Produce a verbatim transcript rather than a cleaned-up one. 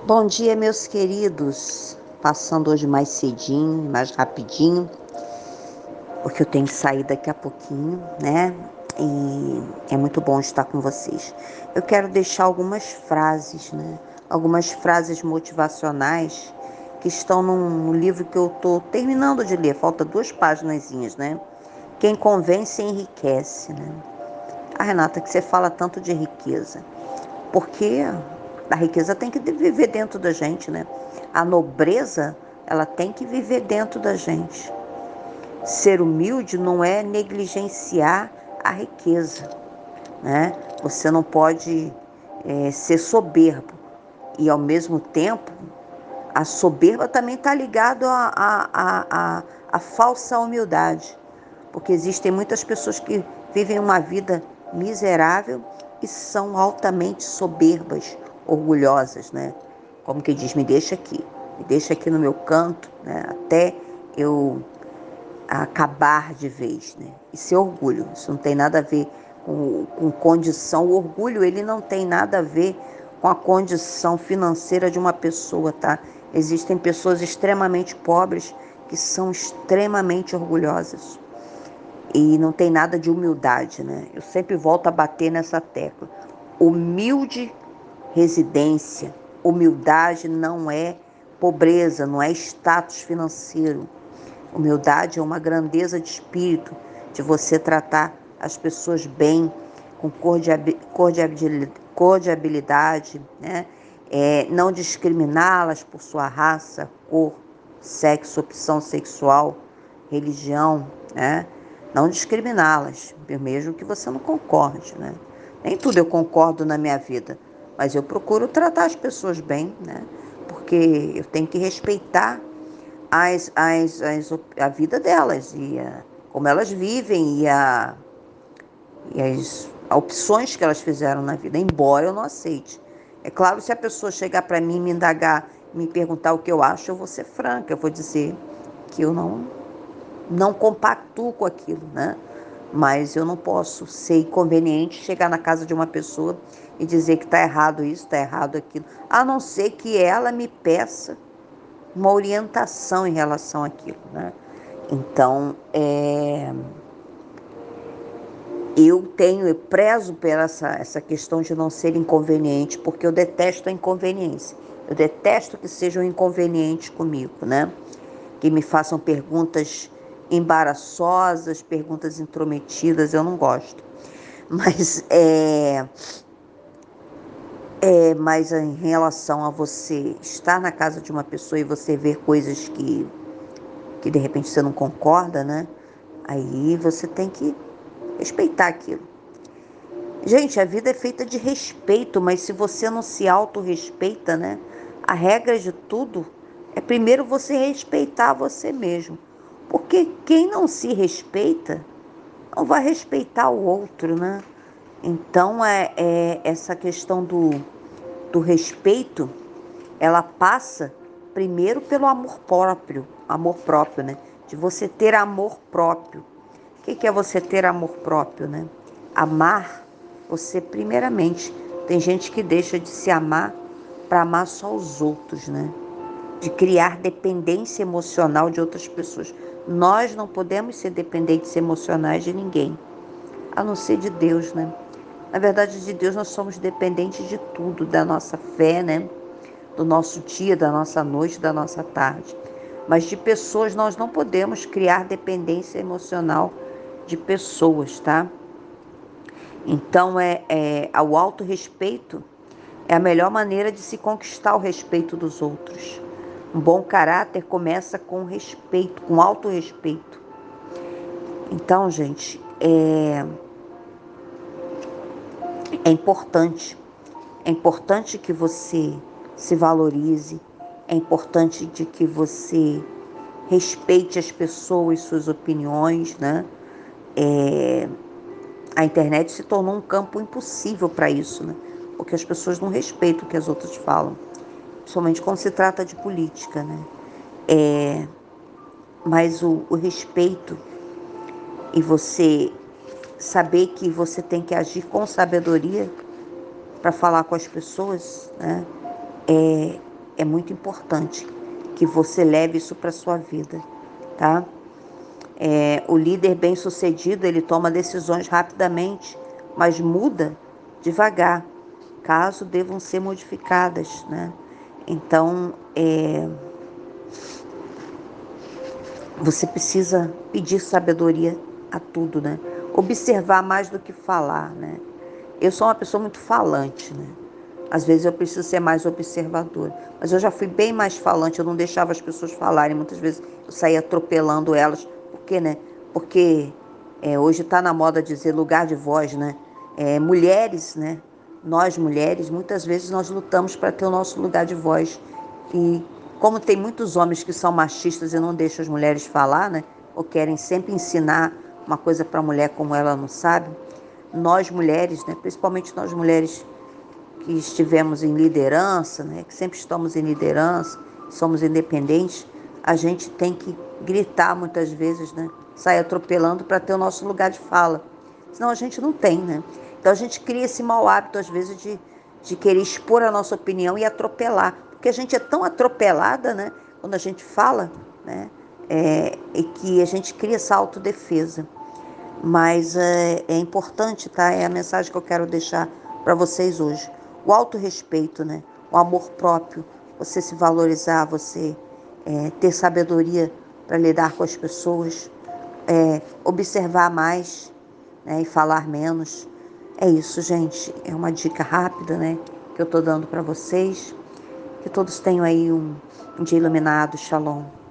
Bom dia, meus queridos. Passando hoje mais cedinho, mais rapidinho, porque eu tenho que sair daqui a pouquinho, né? E é muito bom estar com vocês. Eu quero deixar algumas frases, né? Algumas frases motivacionais que estão num livro que eu estou terminando de ler. Falta duas paginazinhas, né? Quem convence enriquece, né? Ah, Renata, que você fala tanto de riqueza. Porque a riqueza tem que viver dentro da gente, né? A nobreza, ela tem que viver dentro da gente. Ser humilde não é negligenciar a riqueza, né? Você não pode é, ser soberbo e, ao mesmo tempo, a soberba também está ligado à a, a, a, a falsa humildade, porque existem muitas pessoas que vivem uma vida miserável e são altamente soberbas, orgulhosas, né? Como que diz, me deixa aqui, me deixa aqui no meu canto, né? Até eu acabar de vez, né? Isso é orgulho, isso não tem nada a ver com, com condição. O orgulho, ele não tem nada a ver com a condição financeira de uma pessoa, tá? Existem pessoas extremamente pobres que são extremamente orgulhosas e não tem nada de humildade, né? Eu sempre volto a bater nessa tecla. Humilde residência, humildade não é pobreza, não é status financeiro. Humildade é uma grandeza de espírito, de você tratar as pessoas bem, com cordialidade, né? É, não discriminá-las por sua raça, cor, sexo, opção sexual, religião, né? Não discriminá-las, mesmo que você não concorde, né? Nem tudo eu concordo na minha vida, mas eu procuro tratar as pessoas bem, né? Porque eu tenho que respeitar as, as, as, a vida delas e a, como elas vivem e, a, e as opções que elas fizeram na vida, embora eu não aceite. É claro, se a pessoa chegar para mim, me indagar, me perguntar o que eu acho, eu vou ser franca, eu vou dizer que eu não, não compactuo com aquilo, né? Mas eu não posso ser inconveniente, chegar na casa de uma pessoa e dizer que está errado isso, está errado aquilo, a não ser que ela me peça uma orientação em relação àquilo, né? Então, é, eu tenho, eu prezo por essa, essa questão de não ser inconveniente, porque eu detesto a inconveniência. Eu detesto que sejam inconvenientes comigo, né? Que me façam perguntas embaraçosas, perguntas intrometidas, eu não gosto. Mas é, é, mas em relação a você estar na casa de uma pessoa e você ver coisas que que de repente você não concorda, né? Aí você tem que respeitar aquilo. Gente, a vida é feita de respeito, mas se você não se autorrespeita, né? A regra de tudo é primeiro você respeitar você mesmo. Porque quem não se respeita não vai respeitar o outro, né? Então é, é essa questão do, do respeito, ela passa primeiro pelo amor próprio, amor próprio, né? De você ter amor próprio. O que é você ter amor próprio, né? Amar você primeiramente. Tem gente que deixa de se amar para amar só os outros, né? De criar dependência emocional de outras pessoas. Nós não podemos ser dependentes emocionais de ninguém, a não ser de Deus, né? Na verdade, de Deus nós somos dependentes de tudo, da nossa fé, né? Do nosso dia, da nossa noite, da nossa tarde. Mas de pessoas nós não podemos criar dependência emocional de pessoas, tá? Então é, é o autorrespeito é a melhor maneira de se conquistar o respeito dos outros. Um bom caráter começa com respeito, com autorrespeito. Então, gente, é, é importante, é importante que você se valorize, é importante de que você respeite as pessoas, suas opiniões, né? É, a internet se tornou um campo impossível para isso, né? Porque as pessoas não respeitam o que as outras falam, principalmente quando se trata de política, né? É, mas o, o respeito e você saber que você tem que agir com sabedoria para falar com as pessoas, né? é muito importante que você leve isso para sua vida, tá? É, o líder bem-sucedido, ele toma decisões rapidamente, mas muda devagar, caso devam ser modificadas, né? Então, é, você precisa pedir sabedoria a tudo, né? Observar mais do que falar, né? Eu sou uma pessoa muito falante, né? Às vezes eu preciso ser mais observadora. Mas eu já fui bem mais falante, eu não deixava as pessoas falarem. Muitas vezes eu saía atropelando elas. Por quê, né? Porque é, hoje está na moda dizer lugar de voz, né? É, mulheres, né? Nós mulheres, muitas vezes nós lutamos para ter o nosso lugar de voz. E como tem muitos homens que são machistas e não deixam as mulheres falar, né? Ou querem sempre ensinar uma coisa para a mulher como ela não sabe, nós mulheres, né? Principalmente nós mulheres que estivemos em liderança, né, que sempre estamos em liderança, somos independentes, a gente tem que gritar muitas vezes, né, sair atropelando para ter o nosso lugar de fala. Senão a gente não tem, né? Então a gente cria esse mau hábito, às vezes, de, de querer expor a nossa opinião e atropelar. Porque a gente é tão atropelada, né, quando a gente fala, né, é, e que a gente cria essa autodefesa. Mas é, é importante, tá? É a mensagem que eu quero deixar para vocês hoje. O autorrespeito, né? O amor próprio, você se valorizar, você é, ter sabedoria para lidar com as pessoas, é, observar mais, né? E falar menos. É isso, gente. É uma dica rápida, né? Que eu tô dando para vocês. Que todos tenham aí um, um dia iluminado. Shalom.